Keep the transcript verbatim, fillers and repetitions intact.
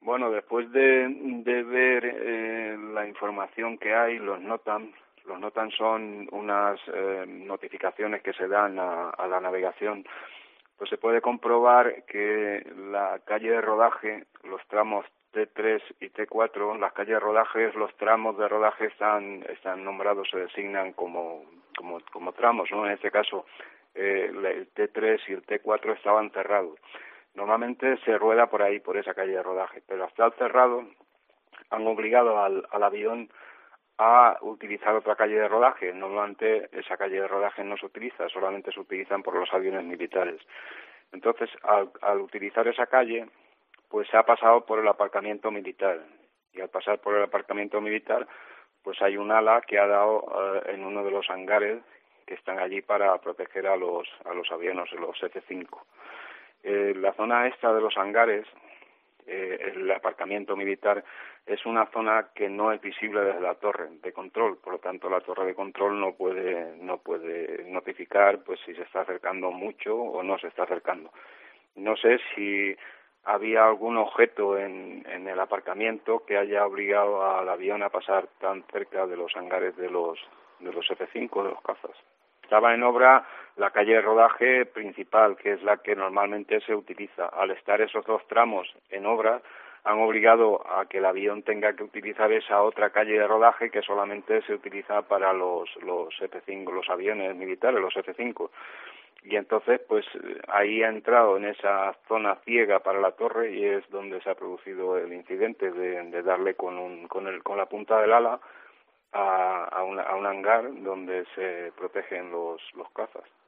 Bueno, después de, de ver eh, la información que hay, los NOTAM, los NOTAM son unas eh, notificaciones que se dan a, a la navegación, pues se puede comprobar que la calle de rodaje, los tramos T tres y T cuatro, las calles de rodaje, los tramos de rodaje están están nombrados, se designan como como como tramos, ¿no? En este caso, eh, el T tres y el T cuatro estaban cerrados. Normalmente se rueda por ahí, por esa calle de rodaje, pero al estar cerrado han obligado al, al avión a utilizar otra calle de rodaje. Normalmente esa calle de rodaje no se utiliza, solamente se utilizan por los aviones militares. Entonces, al, al utilizar esa calle, pues se ha pasado por el aparcamiento militar. Y al pasar por el aparcamiento militar, pues hay un ala que ha dado uh, en uno de los hangares que están allí para proteger a los a los aviones, los F cinco. Eh, la zona esta de los hangares, eh, el aparcamiento militar, es una zona que no es visible desde la torre de control, por lo tanto la torre de control no puede no puede notificar pues si se está acercando mucho o no se está acercando. No sé si había algún objeto en, en el aparcamiento que haya obligado al avión a pasar tan cerca de los hangares de los de los F cinco, de los cazas. Estaba en obra la calle de rodaje principal, que es la que normalmente se utiliza. Al estar esos dos tramos en obra, han obligado a que el avión tenga que utilizar esa otra calle de rodaje que solamente se utiliza para los los F cinco, los aviones militares, los F cinco. Y entonces, pues ahí ha entrado en esa zona ciega para la torre y es donde se ha producido el incidente de, de darle con un con el con la punta del ala a, a, un, a un hangar donde se protegen los, los cazas.